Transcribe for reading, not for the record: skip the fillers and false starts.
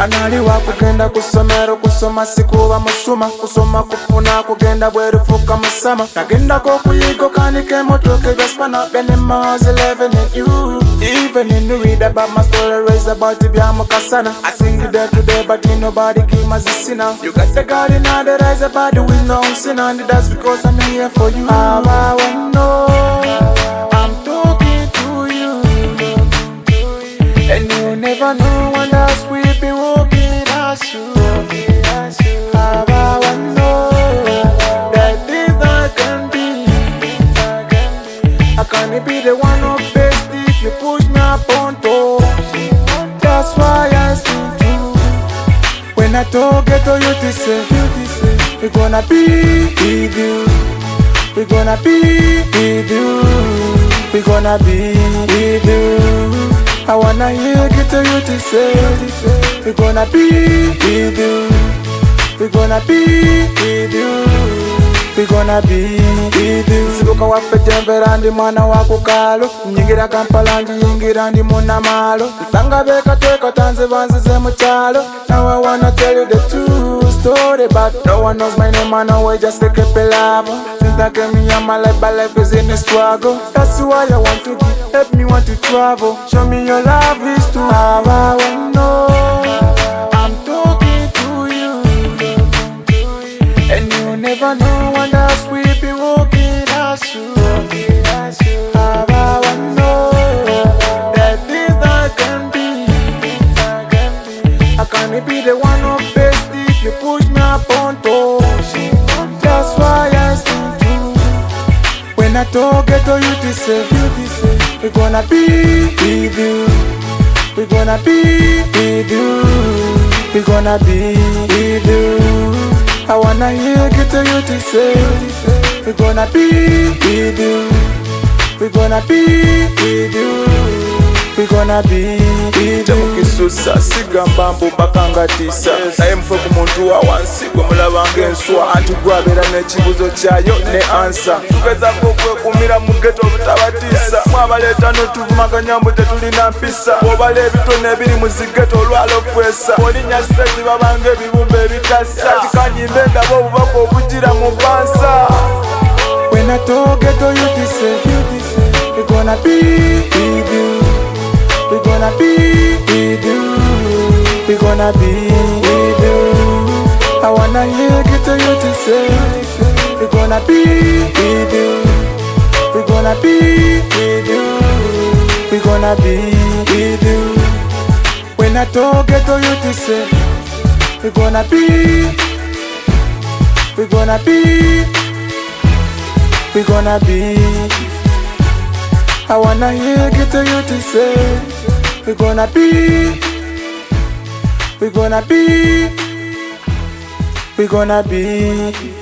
Analiwa kugenda kusomero kusoma sikuba musuma kusoma kufuna kugenda bwerufuka musama nagendako okuyiga okanika emotoka ebyasipana bene miles 11 and you even in the read about my story raise about byamukasana I sing it there today but ain't nobody give my sinner you got the God in all the rise about the with no sin and that's because I'm here for you I know I'm talking to you and you never know when that's we be walking as you I know that this I can be I can't be the one of best if you push me up on top that's why I sing too when I talk get to you to say we're gonna be with you we're gonna be with you we're gonna be with you I wanna hear get to you to say we're gonna be with you we're gonna be with you we're gonna be with you Sibuka wafe jembera ndi mwana wakukalo Nyingira Kampala njiyingira ndi munamalo Nsanga beka tweka tanze banzize muchalo Now I wanna tell you the true story But no one knows my name and I just take a pelavo Since I came here my life is in a struggle That's why I want to be, help me want to travel Show me your love is true I know I'm talking to you And you never know when that's we be walking as you I know that this I can be I can't be the one of best if you push me up on top That's why I sing too When I talk get to you to say we're gonna be with you we're gonna be with you we're gonna be with you I wanna hear get to you to say we're gonna be with you we're gonna be with you we're gonna be with you Mukisusa sigamba mbu bakanga tisa naye mfe ku muntu wa wansi gwe mulaba ng'enswa anti gwabera n'ekibuzo kyayo ne ansa tugezaako okwekumira mu ghetto obutabatisa mwabaleeta n'otuvumaganya mbu tetulina mpisa bw'obala ebitone ebiri mu zigeto olwalo fwesa bw'olinnya sitezi babanga ebibumba ebitasa tikanyimba endaba obubaka obugira mu bansa When I talk get to you to say we're gonna be with you we're gonna be with you we're gonna be with you I wanna hear get to you to say we're gonna be with you we're gonna be with you we're gonna be with you When I talk get to you to say we're gonna be we're gonna be we're gonna be I wanna hear get to you to say we're gonna be we're gonna be we're gonna be